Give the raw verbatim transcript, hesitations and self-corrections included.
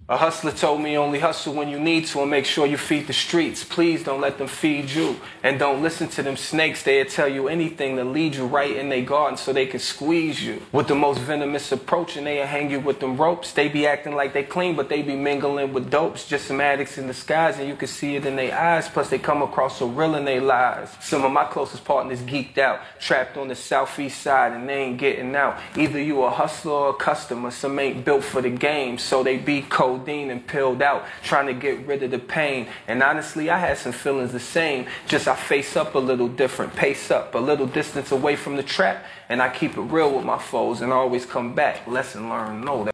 A hustler told me only hustle when you need to and make sure you feed the streets. Please don't let them feed you. And don't listen to them snakes. They'll tell you anything to lead you right in their garden so they can squeeze you. With the most venomous approach, and they'll hang you with them ropes. They be acting like they clean, but they be mingling with dopes. Just some addicts in disguise, and you can see it in their eyes. Plus they come across so real in their lives. Some of my closest partners geeked out, trapped on the southeast side, and they ain't getting out. Either you a hustler or a customer. Some ain't built for the game, so they be cold and pilled out, trying to get rid of the pain. And honestly, I had some feelings the same, just I face up a little different, pace up a little distance away from the trap, and I keep it real with my foes and always come back. Lesson learned, know that